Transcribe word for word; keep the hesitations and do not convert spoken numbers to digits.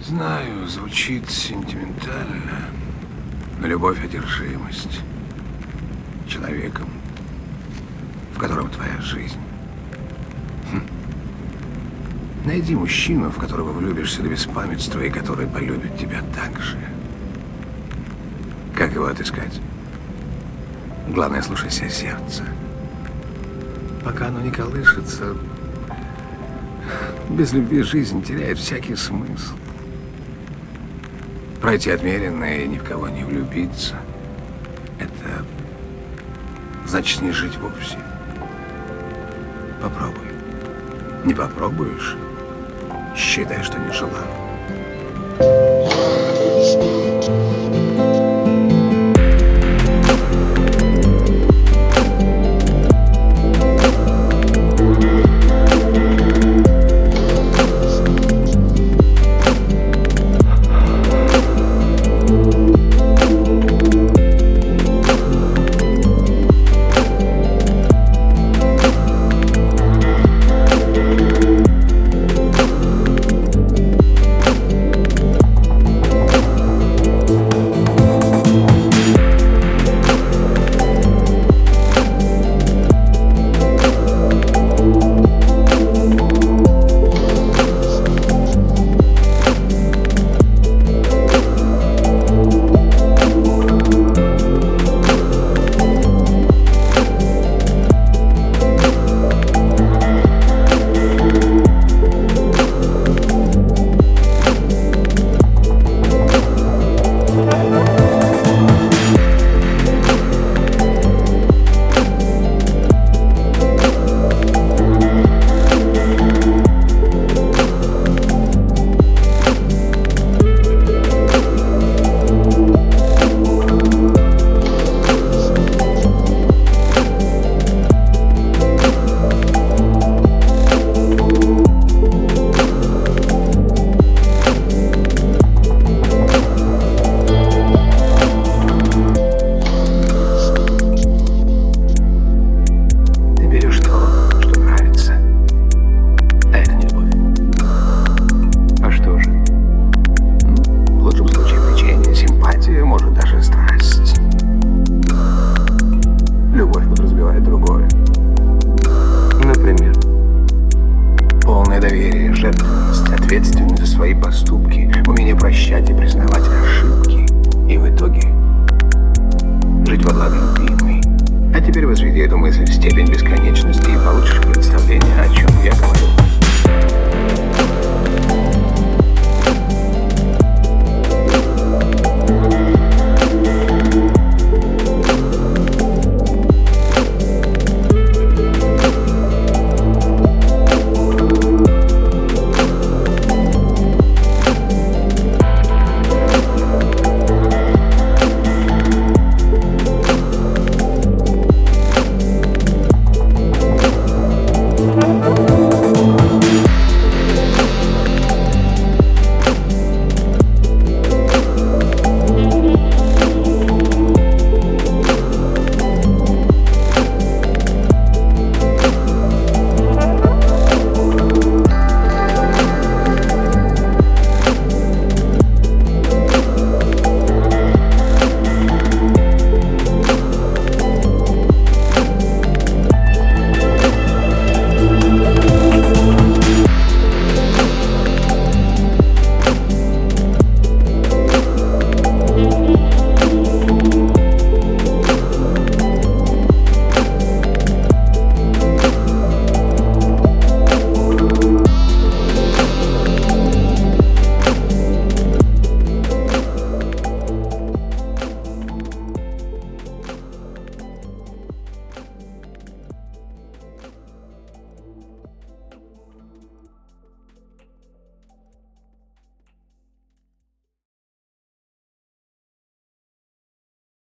Знаю, звучит сентиментально, но любовь — одержимость человеком, в котором твоя жизнь. Хм. Найди мужчину, в которого влюбишься до беспамятства и который полюбит тебя так же. Как его отыскать? Главное, слушайся сердца. Пока оно не колышется, без любви жизнь теряет всякий смысл. Пройти отмеренно и ни в кого не влюбиться — это значит не жить вовсе. Попробуй. Не попробуешь — считай, что не жила. Любовь подразумевает другое. Например? Полное доверие, жертвенность, ответственность за свои поступки, умение прощать и признавать ошибки. И в итоге жить во благо любимой. А теперь возведи эту мысль в степень бесконечности и получишь представление, о чем я говорю.